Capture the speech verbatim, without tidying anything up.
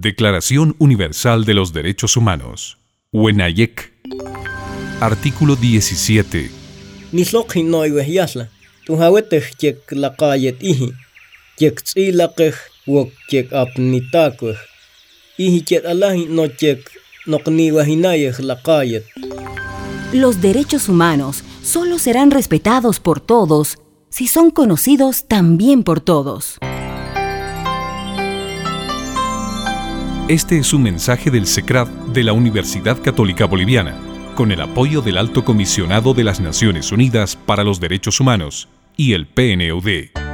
Declaración Universal de los Derechos Humanos. Huenayec. Artículo diecisiete. Nislok hinoy wehyasla. Tuhawetech yek laqayet ihi. Yek tzilaqej wok yek apnitakwej. Ihi yek alahi no yek nokni wahinayej laqayet. Los derechos humanos solo serán respetados por todos si son conocidos también por todos. Este es un mensaje del SECRAD de la Universidad Católica Boliviana, con el apoyo del Alto Comisionado de las Naciones Unidas para los Derechos Humanos y el P N U D.